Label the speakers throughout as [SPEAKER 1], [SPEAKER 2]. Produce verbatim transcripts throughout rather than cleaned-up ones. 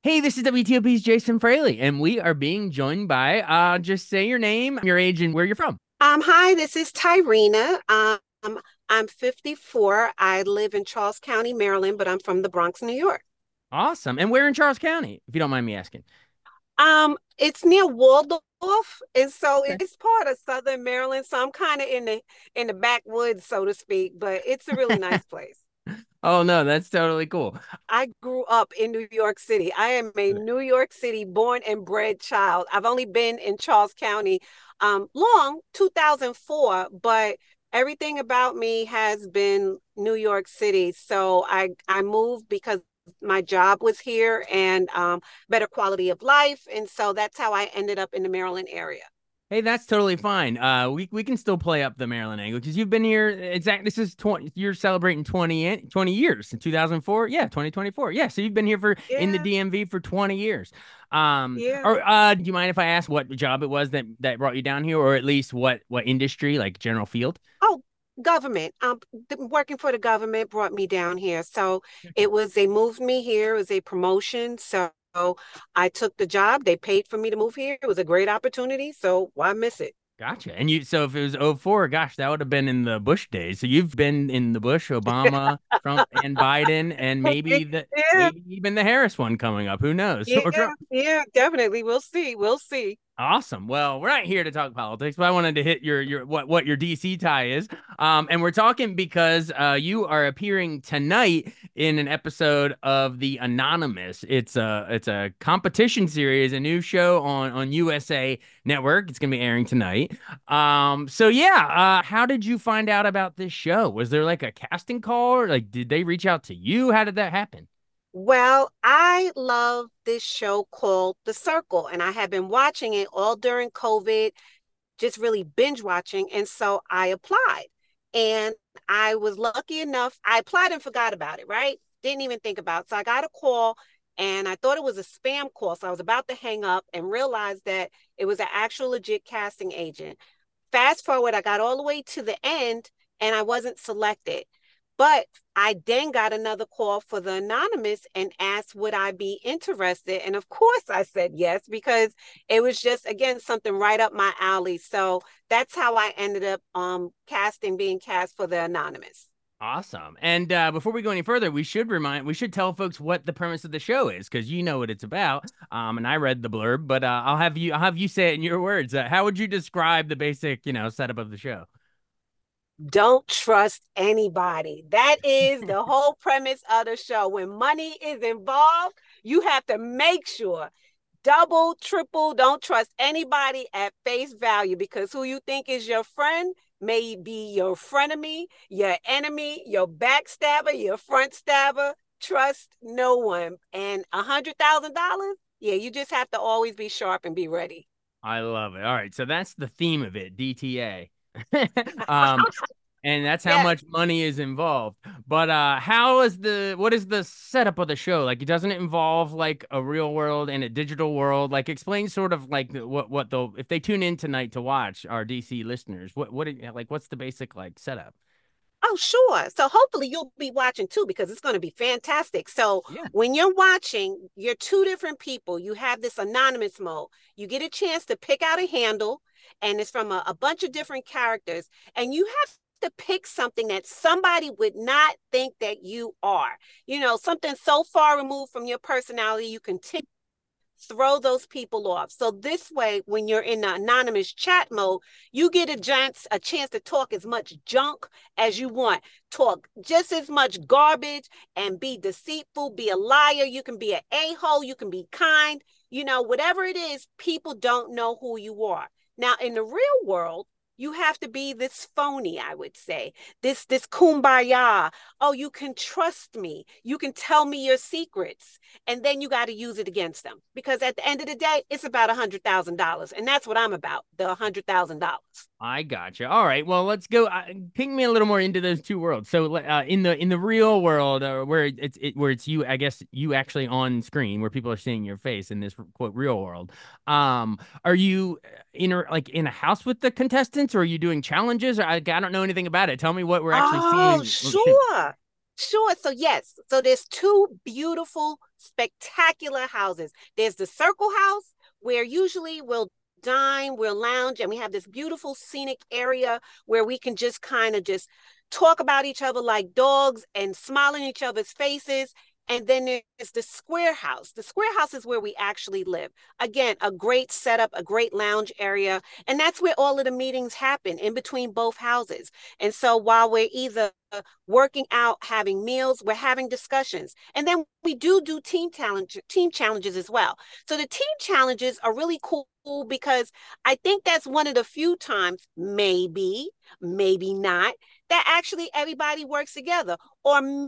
[SPEAKER 1] Hey, this is W T O P's Jason Fraley, and we are being joined by, uh, just say your name, your age, and where you're from.
[SPEAKER 2] Um, hi, this is Tyrena. Um, I'm fifty-four. I live in Charles County, Maryland, but I'm from the Bronx, New York.
[SPEAKER 1] Awesome. And where in Charles County, if you don't mind me asking?
[SPEAKER 2] Um, it's near Waldorf, and so
[SPEAKER 1] Okay.
[SPEAKER 2] it's part of Southern Maryland. So I'm kind of in the in the backwoods, so to speak, but it's a really nice place.
[SPEAKER 1] Oh, no, that's totally cool.
[SPEAKER 2] I grew up in New York City. I am a New York City born and bred child. I've only been in Charles County um, long, two thousand four, but everything about me has been New York City. So I I moved because my job was here and um, better quality of life, and so that's how I ended up in the Maryland area.
[SPEAKER 1] Hey, that's totally fine. Uh, we we can still play up the Maryland angle because you've been here. Exactly. This is twenty. You're celebrating twenty an- twenty years in two thousand four. Yeah, twenty twenty-four. Yeah, so you've been here for in the
[SPEAKER 2] Yeah,
[SPEAKER 1] D M V for twenty years. Um,
[SPEAKER 2] yeah.
[SPEAKER 1] or uh, do you mind if I ask what job it was that that brought you down here, or at least what what industry, like general field?
[SPEAKER 2] Oh, government. Um, th- working for the government brought me down here. So it was, they moved me here. It was a promotion. So I took the job. They paid for me to move here. It was a great opportunity. So why miss it?
[SPEAKER 1] Gotcha. And you, so if it was oh 04, gosh, that would have been in the Bush days. So you've been in the Bush, Obama, Trump, and Biden, and maybe the
[SPEAKER 2] Yeah,
[SPEAKER 1] maybe even the Harris one coming up. Who knows? Or
[SPEAKER 2] yeah,
[SPEAKER 1] Trump.
[SPEAKER 2] yeah, definitely. We'll see. We'll see.
[SPEAKER 1] Awesome. Well, we're not here to talk politics, but I wanted to hit your your what what your D C tie is. Um, and we're talking because uh you are appearing tonight in an episode of The Anonymous. It's a it's a competition series, a new show on on U S A Network. It's gonna be airing tonight. Um, so yeah, uh, how did you find out about this show? Was there like a casting call, or like did they reach out to you? How did that happen?
[SPEAKER 2] Well, I love this show called The Circle, and I have been watching it all during COVID, just really binge watching. And so I applied. And I was lucky enough, I applied and forgot about it, right? Didn't even think about it. So I got a call and I thought it was a spam call. So I was about to hang up and realized that it was an actual legit casting agent. Fast forward, I got all the way to the end and I wasn't selected. But I then got another call for the anonymous and asked, would I be interested? And of course, I said yes, because it was just, again, something right up my alley. So that's how I ended up um, casting, being cast for the anonymous.
[SPEAKER 1] Awesome. And uh, before we go any further, we should remind, we should tell folks what the premise of the show is because you know what it's about. Um, and I read the blurb, but uh, I'll have you, I'll have you say it in your words. Uh, how would you describe the basic, you know, setup of the show?
[SPEAKER 2] Don't trust anybody. That is the whole premise of the show. When money is involved, you have to make sure double, triple, don't trust anybody at face value because who you think is your friend may be your frenemy, your enemy, your backstabber, your front stabber. Trust no one. And a hundred thousand dollars, yeah, you just have to always be sharp and be ready.
[SPEAKER 1] I love it. All right. So that's the theme of it, D T A. um, and that's how
[SPEAKER 2] Yes.
[SPEAKER 1] much money is involved. But uh how is the what is the setup of the show? Like, doesn't it involve like a real world and a digital world? Like, explain sort of like the, what what the if they tune in tonight to watch our D C listeners, what what like what's the basic like setup?
[SPEAKER 2] Oh, sure. So hopefully you'll be watching too because it's going to be fantastic. So
[SPEAKER 1] Yeah.
[SPEAKER 2] when you're watching, you're two different people. You have this anonymous mode. You get a chance to pick out a handle, and it's from a, a bunch of different characters. And you have to pick something that somebody would not think that you are. You know, something so far removed from your personality, you can tick throw those people off. So this way, when you're in the anonymous chat mode, you get a chance a chance to talk as much junk as you want. Talk just as much garbage and be deceitful, be a liar. You can be an a-hole, you can be kind, you know, whatever it is, people don't know who you are. Now, in the real world, you have to be this phony, I would say. This this kumbaya. Oh, you can trust me. You can tell me your secrets. And then you got to use it against them. Because at the end of the day, it's about a hundred thousand dollars. And that's what I'm about, the hundred thousand dollars.
[SPEAKER 1] I gotcha. All right. Well, let's go. Uh, ping me a little more into those two worlds. So, uh, in the in the real world, uh, where it's it, where it's you, I guess you actually on screen, where people are seeing your face in this quote real world. Um, are you in a, like in a house with the contestants, or are you doing challenges? Or I, I don't know anything about it. Tell me what we're actually
[SPEAKER 2] Oh,
[SPEAKER 1] seeing. Oh, shit.
[SPEAKER 2] sure. Sure. So yes. So there's two beautiful, spectacular houses. There's the Circle House, where usually we'll dine, we'll lounge, and we have this beautiful scenic area where we can just kind of just talk about each other like dogs and smile in each other's faces. And then there's the Square House. The Square House is where we actually live. Again, a great setup, a great lounge area. And that's where all of the meetings happen in between both houses. And so while we're either working out, having meals, we're having discussions. And then we do do team challenge, team challenges as well. So the team challenges are really cool because I think that's one of the few times, maybe, maybe not, that actually everybody works together. Or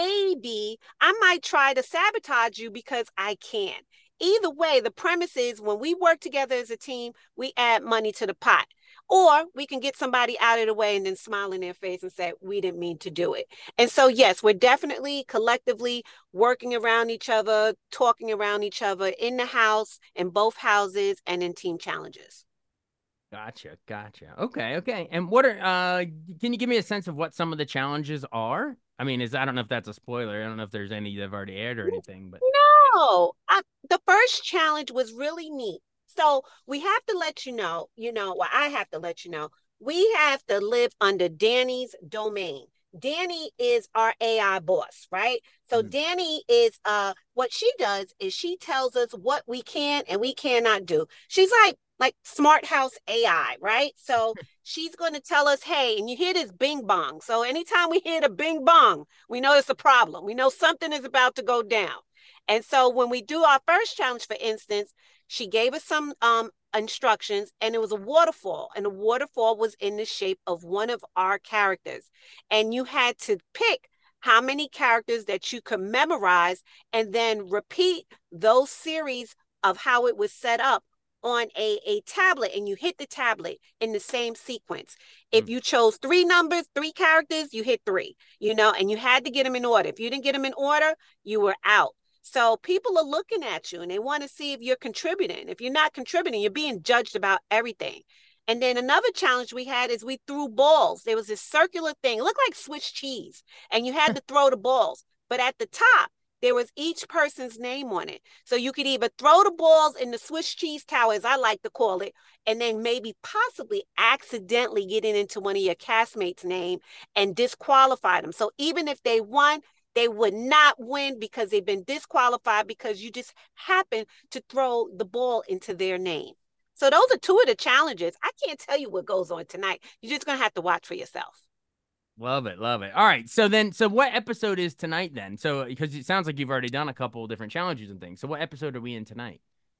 [SPEAKER 2] maybe I might try to sabotage you because I can. Either way, the premise is when we work together as a team, we add money to the pot. Or we can get somebody out of the way and then smile in their face and say, we didn't mean to do it. And so, yes, we're definitely collectively working around each other, talking around each other in the house, in both houses, and in team challenges.
[SPEAKER 1] Gotcha, gotcha. Okay, okay. And what are uh can you give me a sense of what some of the challenges are? I mean, is I don't know if that's a spoiler. I don't know if there's any that have already aired or anything, but
[SPEAKER 2] No, I, the first challenge was really neat. So we have to let you know, you know, well, I have to let you know, we have to live under Danny's domain. Danny is our A I boss, right? So
[SPEAKER 1] Mhm.
[SPEAKER 2] Danny is uh what she does is she tells us what we can and we cannot do. She's like like smart house A I, right? So she's going to tell us, hey, and you hear this bing bong. So anytime we hear the bing bong, we know it's a problem. We know something is about to go down. And so when we do our first challenge, for instance, she gave us some um, instructions and it was a waterfall. And the waterfall was in the shape of one of our characters. And you had to pick how many characters that you could memorize and then repeat those series of how it was set up on a, a tablet, and you hit the tablet in the same sequence. If you chose three numbers, three characters, you hit three, you know, and you had to get them in order. If you didn't get them in order, you were out. So people are looking at you and they want to see if you're contributing. If you're not contributing, you're being judged about everything. And then another challenge we had is we threw balls. There was this circular thing, it looked like Swiss cheese, and you had to throw the balls. But at the top, there was each person's name on it. So you could either throw the balls in the Swiss cheese tower, as I like to call it, and then maybe possibly accidentally getting into one of your castmates' name and disqualify them. So even if they won, they would not win because they've been disqualified because you just happen to throw the ball into their name. So those are two of the challenges. I can't tell you what goes on tonight. You're just going to have to watch for yourself.
[SPEAKER 1] Love it, love it. All right, so then, so what episode is tonight then? So because it sounds like you've already done a couple of different challenges and things. So what episode are we in tonight?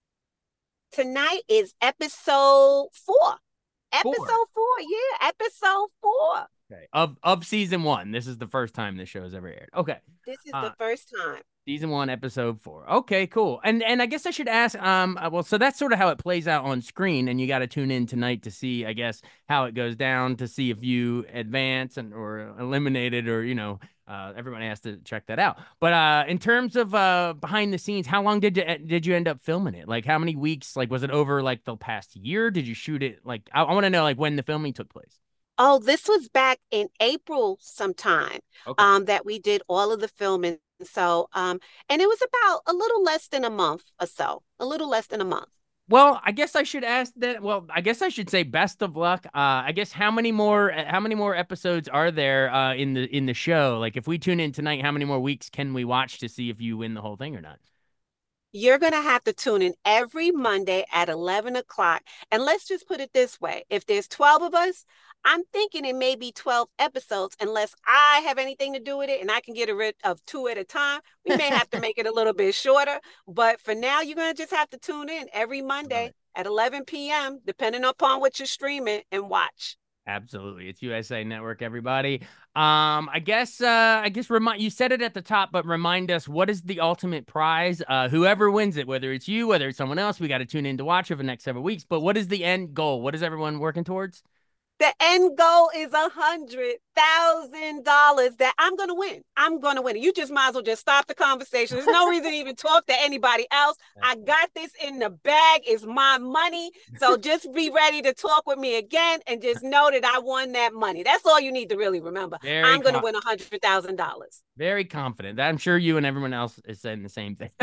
[SPEAKER 2] Tonight is episode four.
[SPEAKER 1] Four.
[SPEAKER 2] Episode four, yeah, episode four.
[SPEAKER 1] Okay. Of of season one. This is the first time this show has ever aired. Okay.
[SPEAKER 2] This is
[SPEAKER 1] Uh,
[SPEAKER 2] the first time.
[SPEAKER 1] Season one, episode four. Okay, cool. And and I guess I should ask. Um, uh, well, so that's sort of how it plays out on screen, and you got to tune in tonight to see, I guess, how it goes down to see if you advance and or eliminated, or you know, uh, everyone has to check that out. But uh, in terms of uh behind the scenes, how long did you did you end up filming it? Like, how many weeks? Like, was it over like the past year? Did you shoot it? Like, I, I want to know like when the filming took place.
[SPEAKER 2] Oh, this was back in April sometime
[SPEAKER 1] Okay.
[SPEAKER 2] um, that we did all of the filming. So, um, and it was about a little less than a month or so, a little less than a month.
[SPEAKER 1] Well, I guess I should ask that. Well, I guess I should say best of luck. Uh, I guess how many more how many more episodes are there uh, in the in the show? Like if we tune in tonight, how many more weeks can we watch to see if you win the whole thing or not?
[SPEAKER 2] You're going to have to tune in every Monday at eleven o'clock. And let's just put it this way, if there's twelve of us, I'm thinking it may be twelve episodes, unless I have anything to do with it and I can get rid of two at a time. We may have to make it a little bit shorter. But for now, you're going to just have to tune in every
[SPEAKER 1] Love
[SPEAKER 2] Monday
[SPEAKER 1] it.
[SPEAKER 2] at eleven p m, depending upon what you're streaming, and watch.
[SPEAKER 1] Absolutely. It's U S A Network, everybody. Um, I guess uh I guess remind you said it at the top, but remind us what is the ultimate prize? Uh whoever wins it, whether it's you, whether it's someone else, we got to tune in to watch over the next several weeks. But what is the end goal? What is everyone working towards?
[SPEAKER 2] The end goal is a hundred thousand dollars that I'm gonna win. I'm gonna win. You just might as well just stop the conversation. There's no reason to even talk to anybody else. I got this in the bag. It's my money. So just be ready to talk with me again and just know that I won that money. That's all you need to really remember.
[SPEAKER 1] Very
[SPEAKER 2] I'm gonna win a hundred thousand dollars.
[SPEAKER 1] Very confident. I'm sure you and everyone else is saying the same thing.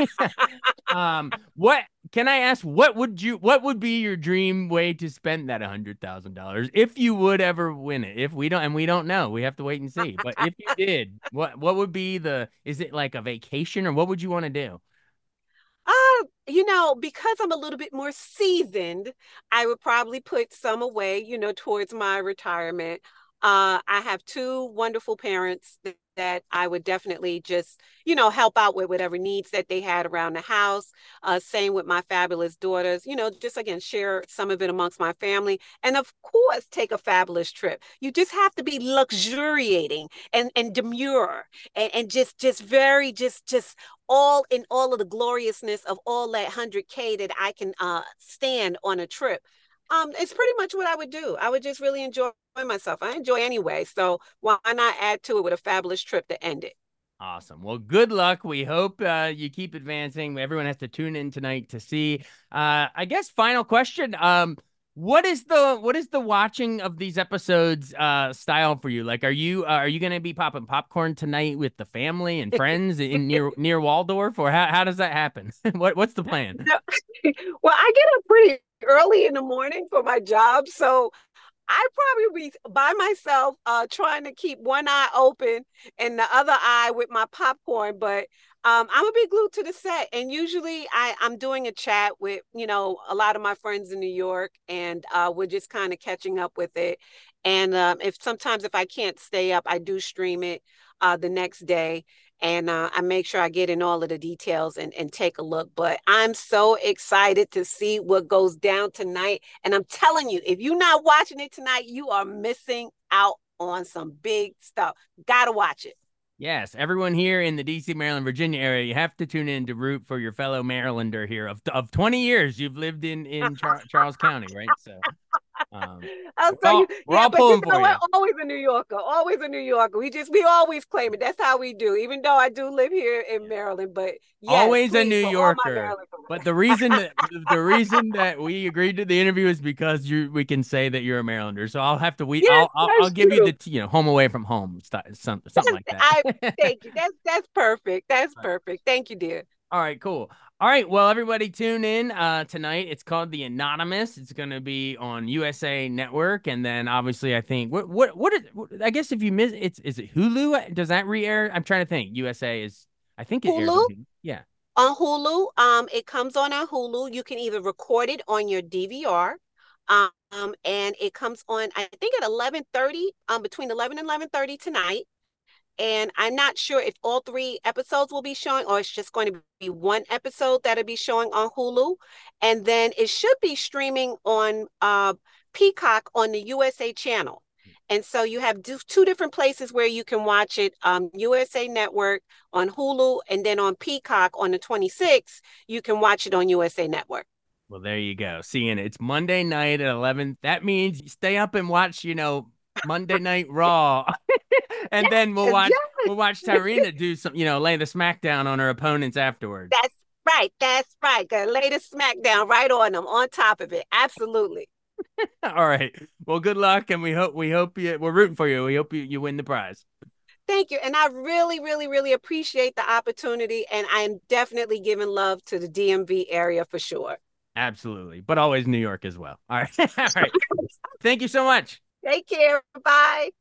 [SPEAKER 1] um, what can I ask? What would you? What would be your dream way to spend that a hundred thousand dollars if you would ever win it? If we don't, and we don't know, we have to wait and see. But if you did, what what would be the? Is it like a vacation, or what would you want to do?
[SPEAKER 2] Uh, you know, because I'm a little bit more seasoned, I would probably put some away, you know, towards my retirement. Uh, I have two wonderful parents that, that I would definitely just, you know, help out with whatever needs that they had around the house. Uh, same with my fabulous daughters, you know, just again, share some of it amongst my family. And of course, take a fabulous trip. You just have to be luxuriating and, and demure and, and just, just very, just, just all in all of the gloriousness of all that one hundred K that I can uh, stand on a trip. Um, it's pretty much what I would do. I would just really enjoy myself. I enjoy anyway. So why not add to it with a fabulous trip to end it?
[SPEAKER 1] Awesome. Well, good luck. We hope uh, you keep advancing. Everyone has to tune in tonight to see. Uh, I guess final question. Um, what is the what is the watching of these episodes uh style for you? Like, are you uh, are you gonna be popping popcorn tonight with the family and friends in near near Waldorf, or how how does that happen? what what's the plan?
[SPEAKER 2] Well, I get up pretty early in the morning for my job, so I probably be by myself, uh, trying to keep one eye open and the other eye with my popcorn. But um, I'm gonna be glued to the set. And usually, I I'm doing a chat with you know a lot of my friends in New York, and uh, we're just kind of catching up with it. And um, if sometimes if I can't stay up, I do stream it uh, the next day. And uh, I make sure I get in all of the details and, and take a look. But I'm so excited to see what goes down tonight. And I'm telling you, if you're not watching it tonight, you are missing out on some big stuff. Gotta watch it.
[SPEAKER 1] Yes, everyone here in the D C, Maryland, Virginia area, you have to tune in to root for your fellow Marylander here. Of of twenty years you've lived in in Char Charles County, right? So um,
[SPEAKER 2] I'll
[SPEAKER 1] we're
[SPEAKER 2] tell
[SPEAKER 1] all
[SPEAKER 2] you,
[SPEAKER 1] we're
[SPEAKER 2] yeah,
[SPEAKER 1] all
[SPEAKER 2] but you
[SPEAKER 1] pulling
[SPEAKER 2] know
[SPEAKER 1] for you.
[SPEAKER 2] what? Always a New Yorker, always a New Yorker. We just we always claim it. That's how we do. Even though I do live here in Maryland, but yes,
[SPEAKER 1] Always a
[SPEAKER 2] please,
[SPEAKER 1] New
[SPEAKER 2] for all my
[SPEAKER 1] Yorker.
[SPEAKER 2] Maryland
[SPEAKER 1] But the reason that the reason that we agreed to the interview is because you we can say that you're a Marylander. So I'll have to we
[SPEAKER 2] yes,
[SPEAKER 1] I'll I'll, I'll
[SPEAKER 2] that's
[SPEAKER 1] give you
[SPEAKER 2] true.
[SPEAKER 1] the you know home away from home stuff some, something
[SPEAKER 2] That's,
[SPEAKER 1] like
[SPEAKER 2] I
[SPEAKER 1] that.
[SPEAKER 2] thank you. That's that's perfect. That's perfect. Thank you, dear.
[SPEAKER 1] All right, cool. All right, well, everybody tune in uh, tonight. It's called The Anonymous. It's going to be on U S A Network, and then obviously, I think what what what is? What, I guess if you miss, it's is it Hulu? Does that re-air? I'm trying to think. U S A is, I think it airs
[SPEAKER 2] Hulu
[SPEAKER 1] on Hulu. Yeah.
[SPEAKER 2] on Hulu. Um, it comes on our Hulu. You can either record it on your D V R, um, and it comes on. I think at eleven thirty. Um, between eleven and eleven thirty tonight. And I'm not sure if all three episodes will be showing or it's just going to be one episode that'll be showing on Hulu. And then it should be streaming on uh, Peacock on the U S A channel. And so you have two different places where you can watch it, um, U S A Network on Hulu, and then on Peacock on the twenty-sixth, you can watch it on U S A Network.
[SPEAKER 1] Well, there you go. Seeing it. It's Monday night at eleven. That means you stay up and watch, you know, Monday Night Raw. And then we'll
[SPEAKER 2] Yes,
[SPEAKER 1] watch
[SPEAKER 2] yes.
[SPEAKER 1] we'll watch Tyrina do some, you know, lay the smackdown on her opponents afterwards.
[SPEAKER 2] That's right. That's right. Gonna lay the smackdown right on them, on top of it. Absolutely.
[SPEAKER 1] All right. Well, good luck, and we hope we hope you we're rooting for you. We hope you, you win the prize.
[SPEAKER 2] Thank you. And I really, really, really appreciate the opportunity. And I am definitely giving love to the D M V area for sure.
[SPEAKER 1] Absolutely. But always New York as well. All right. All right. Thank you so much.
[SPEAKER 2] Take care. Bye.